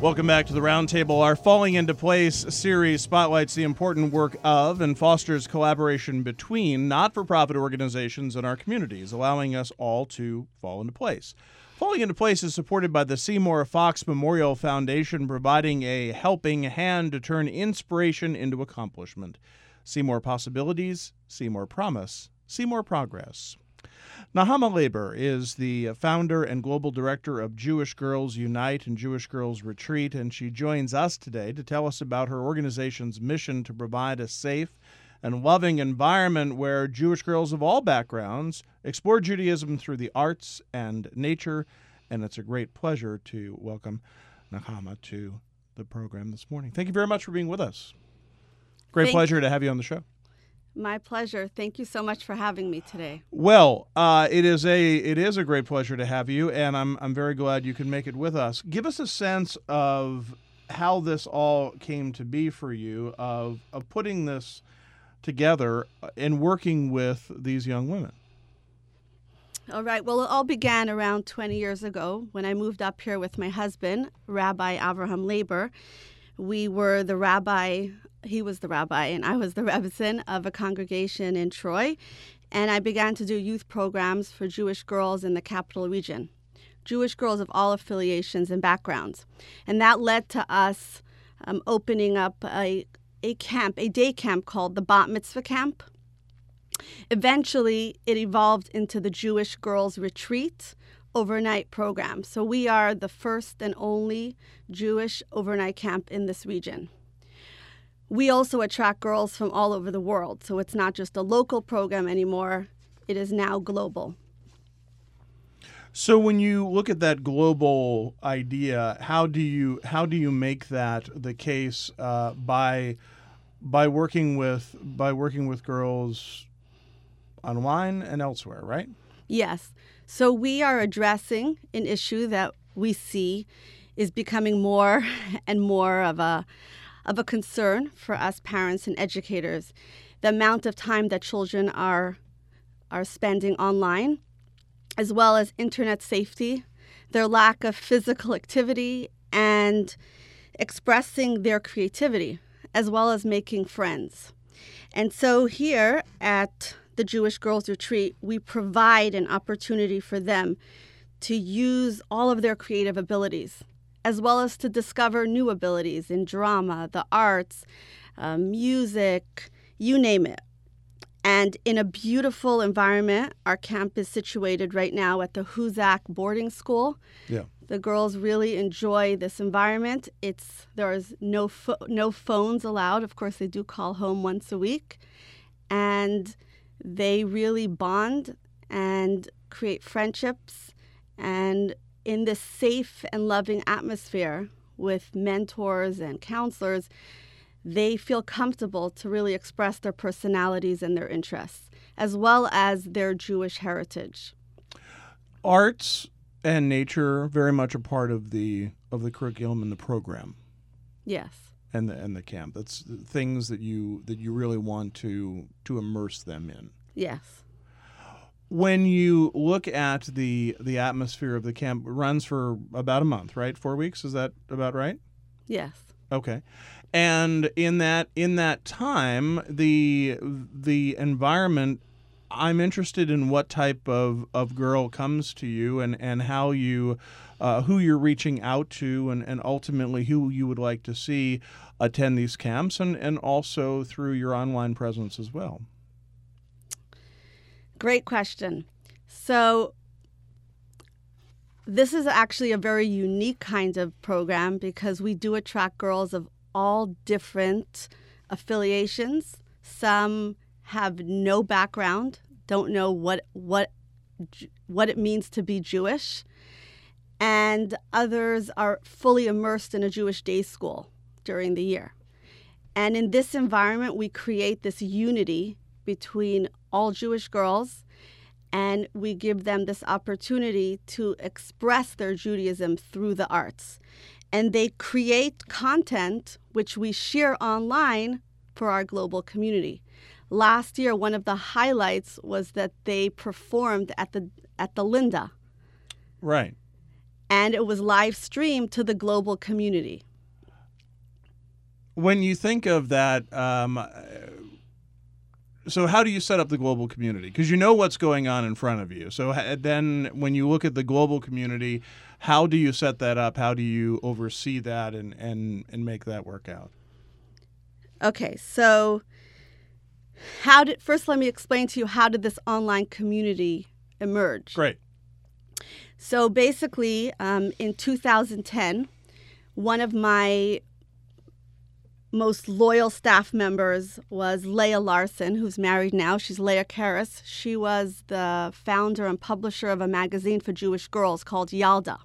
Welcome back to the Roundtable. Our Falling Into Place series spotlights the important work of and fosters collaboration between not-for-profit organizations in our communities, allowing us all to fall into place. Falling Into Place is supported by the Seymour Fox Memorial Foundation, providing a helping hand to turn inspiration into accomplishment. See more possibilities, see more promise, see more progress. Nahama Leber is the founder and global director of Jewish Girls Unite and Jewish Girls Retreat, and she joins us today to tell us about her organization's mission to provide a safe and loving environment where Jewish girls of all backgrounds explore Judaism through the arts and nature. And it's a great pleasure to welcome Nahama to the program this morning. Thank you very much for being with us. Great pleasure to have you on the show. My pleasure. Thank you so much for having me today. Well, it is a great pleasure to have you, and I'm very glad you can make it with us. Give us a sense of how this all came to be for you, of putting this together and working with these young women. All right. Well, it all began around 20 years ago when I moved up here with my husband, Rabbi Avraham Leber. We were the rabbi. He was the rabbi, and I was the rebbitzin of a congregation in Troy. And I began to do youth programs for Jewish girls in the capital region, Jewish girls of all affiliations and backgrounds. And that led to us opening up a day camp called the Bat Mitzvah Camp. Eventually, it evolved into the Jewish Girls Retreat overnight program. So we are the first and only Jewish overnight camp in this region. We also attract girls from all over the world, so it's not just a local program anymore. It is now global. So when you look at that global idea, how do you make that the case by working with girls online and elsewhere, right? Yes. So we are addressing an issue that we see is becoming more and more of a concern for us parents and educators. The amount of time that children are spending online, as well as internet safety, their lack of physical activity, and expressing their creativity, as well as making friends. And so here at the Jewish Girls Retreat, we provide an opportunity for them to use all of their creative abilities, as well as to discover new abilities in drama, the arts, music, you name it. And in a beautiful environment, our camp is situated right now at the Huzak boarding school. Yeah. The girls really enjoy this environment. There is no phones allowed. Of course, they do call home once a week. And they really bond and create friendships, and in this safe and loving atmosphere with mentors and counselors, they feel comfortable to really express their personalities and their interests, as well as their Jewish heritage. Arts and nature very much a part of the curriculum and the program. Yes. And the camp. That's things that you really want to immerse them in. Yes. When you look at the atmosphere of the camp, it runs for about a month, right? 4 weeks, is that about right? Yes. Okay. And in that time, the environment, I'm interested in what type of girl comes to you and how you who you're reaching out to and ultimately who you would like to see attend these camps and also through your online presence as well. Great question. So this is actually a very unique kind of program because we do attract girls of all different affiliations. Some have no background, don't know what it means to be Jewish, and others are fully immersed in a Jewish day school during the year. And in this environment, we create this unity between all Jewish girls, and we give them this opportunity to express their Judaism through the arts. And they create content which we share online for our global community. Last year, one of the highlights was that they performed at the Linda. Right. and it was live streamed to the global community. When you think of that, so how do you set up the global community? Because you know what's going on in front of you. So then when you look at the global community, how do you set that up? How do you oversee that and make that work out? Okay, so first let me explain to you how did this online community emerge. Great. So basically, in 2010, one of my most loyal staff members was Leah Larson, who's married now. She's Leah Karas. She was the founder and publisher of a magazine for Jewish girls called Yalda.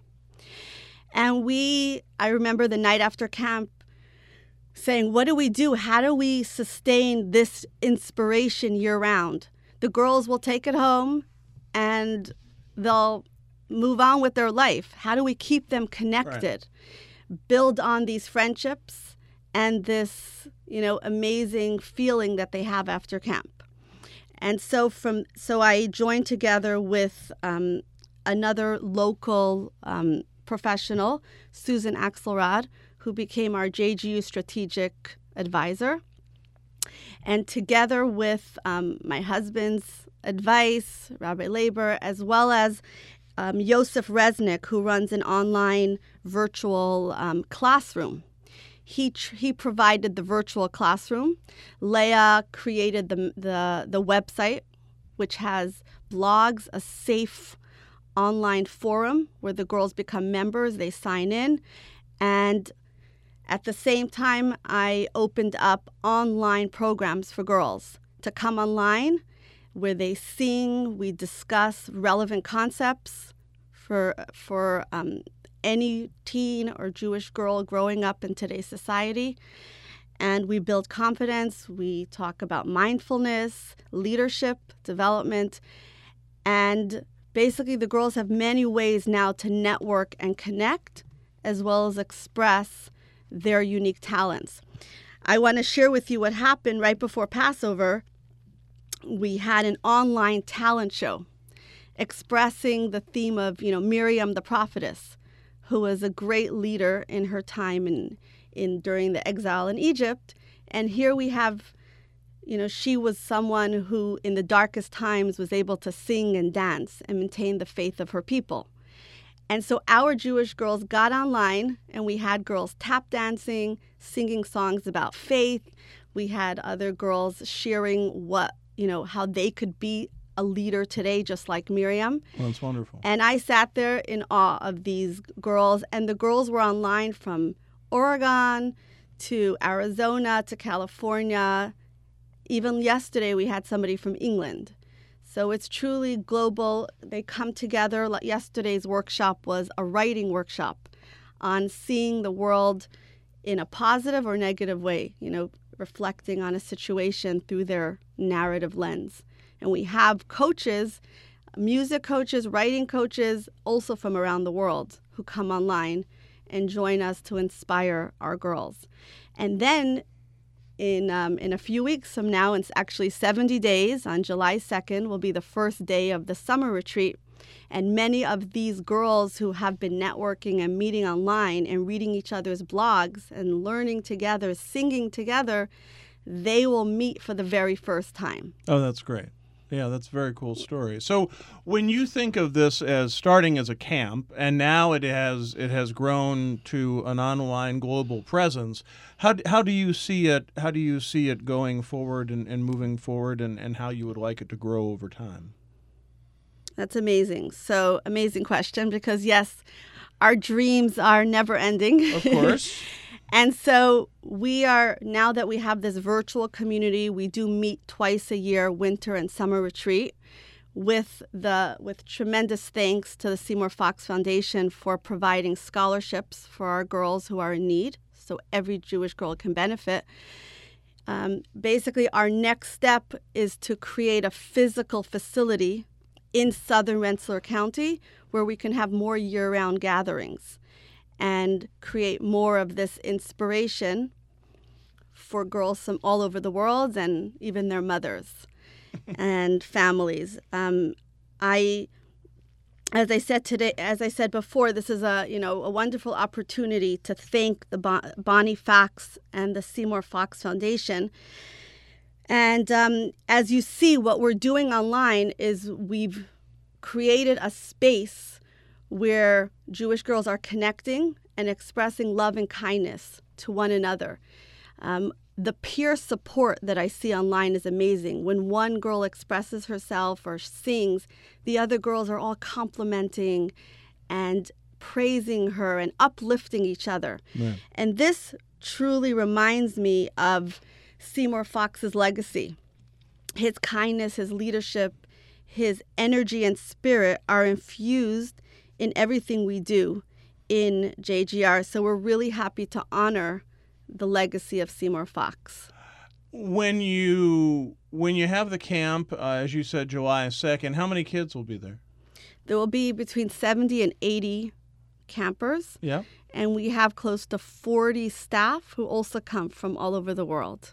And I remember the night after camp saying, what do we do? How do we sustain this inspiration year-round? The girls will take it home and they'll move on with their life. How do we keep them connected? Right. Build on these friendships and this, amazing feeling that they have after camp. And so I joined together with another local professional, Susan Axelrod, who became our JGU strategic advisor. And together with my husband's advice, Rabbi Labor, as well as Yosef Resnick, who runs an online virtual classroom. He provided the virtual classroom. Leah created the website, which has blogs, a safe online forum where the girls become members, they sign in. And at the same time, I opened up online programs for girls to come online where they sing, we discuss relevant concepts for any teen or Jewish girl growing up in today's society. And we build confidence. We talk about mindfulness, leadership, development. And basically, the girls have many ways now to network and connect, as well as express their unique talents. I want to share with you what happened right before Passover. We had an online talent show expressing the theme of, Miriam the prophetess, who was a great leader in her time during the exile in Egypt. And here we have, she was someone who in the darkest times was able to sing and dance and maintain the faith of her people. And so our Jewish girls got online and we had girls tap dancing, singing songs about faith. We had other girls sharing how they could be a leader today, just like Miriam. Well, that's wonderful. And I sat there in awe of these girls. And the girls were online from Oregon to Arizona to California. Even yesterday, we had somebody from England. So it's truly global. They come together. Yesterday's workshop was a writing workshop on seeing the world in a positive or negative way, reflecting on a situation through their narrative lens. And we have coaches, music coaches, writing coaches, also from around the world who come online and join us to inspire our girls. And then in a few weeks from now, it's actually 70 days, on July 2nd, will be the first day of the summer retreat. And many of these girls who have been networking and meeting online and reading each other's blogs and learning together, singing together, they will meet for the very first time. Oh, that's great. Yeah, that's a very cool story. So when you think of this as starting as a camp and now it has grown to an online global presence, how do you see it? How do you see it going forward and moving forward, and how you would like it to grow over time? That's amazing. So amazing question, because yes, our dreams are never ending. Of course. And so now that we have this virtual community, we do meet twice a year, winter and summer retreat, with tremendous thanks to the Seymour Fox Foundation for providing scholarships for our girls who are in need, so every Jewish girl can benefit. Basically, our next step is to create a physical facility in southern Rensselaer County where we can have more year-round gatherings and create more of this inspiration for girls from all over the world and even their mothers and families. I as I said before, this is a wonderful opportunity to thank the Bonnie Fox and the Seymour Fox Foundation. And as you see, what we're doing online is we've created a space where Jewish girls are connecting and expressing love and kindness to one another. The peer support that I see online is amazing. When one girl expresses herself or sings, the other girls are all complimenting and praising her and uplifting each other. Yeah. And this truly reminds me of Seymour Fox's legacy. His kindness, his leadership, his energy and spirit are infused in everything we do in JGR. So we're really happy to honor the legacy of Seymour Fox. When you have the camp, as you said, July 2nd, how many kids will be there? There will be between 70 and 80 campers. Yeah. And we have close to 40 staff who also come from all over the world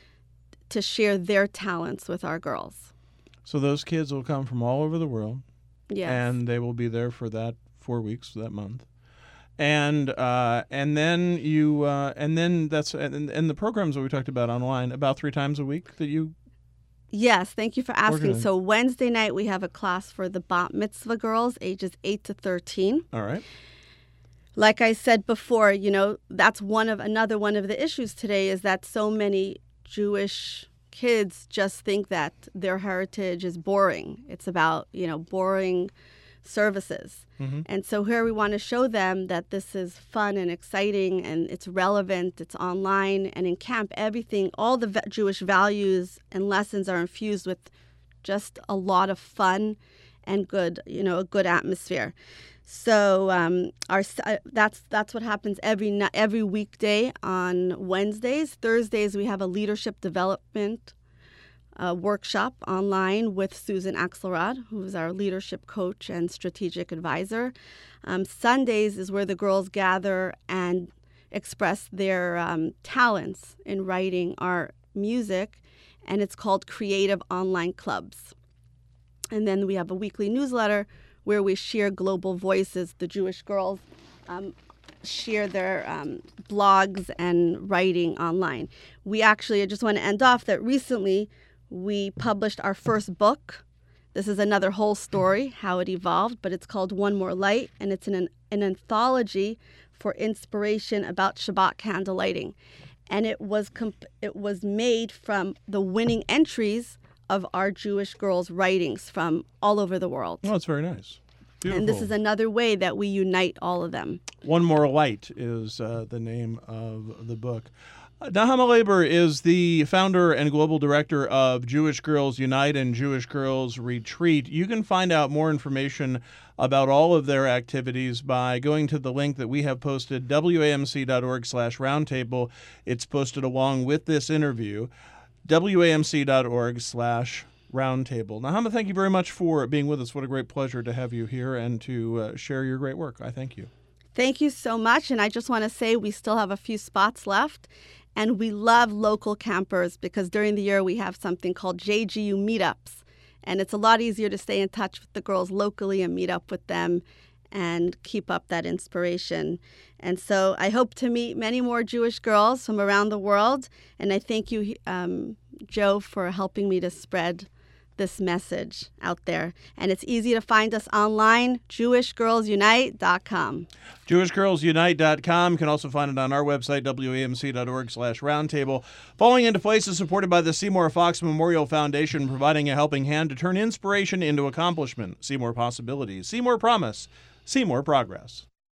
to share their talents with our girls. So those kids will come from all over the world. Yes. And they will be there for that 4 weeks, that month. And then you and the programs that we talked about online about 3 times a week that you. Yes, thank you for asking. So Wednesday night we have a class for the Bat Mitzvah girls ages 8 to 13. All right. Like I said before, that's another one of the issues today is that so many Jewish kids just think that their heritage is boring. It's about, boring services. Mm-hmm. And so here we want to show them that this is fun and exciting and it's relevant, it's online, and in camp everything, all the Jewish values and lessons are infused with just a lot of fun and good, a good atmosphere. So that's what happens every weekday on Wednesdays. Thursdays we have a leadership development workshop online with Susan Axelrod, who's our leadership coach and strategic advisor. Sundays is where the girls gather and express their talents in writing, art, music, and it's called Creative Online Clubs. And then we have a weekly newsletter where we share global voices. The Jewish girls share their blogs and writing online. I just want to end off that recently we published our first book. This is another whole story, how it evolved, but it's called One More Light, and it's an anthology for inspiration about Shabbat candle lighting. And it was made from the winning entries of our Jewish girls' writings from all over the world. Oh, it's very nice. Beautiful. And this is another way that we unite all of them. One More Light is the name of the book. Nahama Leber is the founder and global director of Jewish Girls Unite and Jewish Girls Retreat. You can find out more information about all of their activities by going to the link that we have posted, wamc.org/roundtable. It's posted along with this interview, wamc.org/roundtable. Nahama, thank you very much for being with us. What a great pleasure to have you here and to share your great work. I thank you. Thank you so much. And I just want to say we still have a few spots left. And we love local campers because during the year we have something called JGU meetups. And it's a lot easier to stay in touch with the girls locally and meet up with them and keep up that inspiration. And so I hope to meet many more Jewish girls from around the world. And I thank you, Joe, for helping me to spread this message out there. And it's easy to find us online, jewishgirlsunite.com. jewishgirlsunite.com. You can also find it on our website, wamc.org/roundtable. Falling into Place is supported by the Seymour Fox Memorial Foundation, providing a helping hand to turn inspiration into accomplishment. See more possibilities, see more promise, see more progress.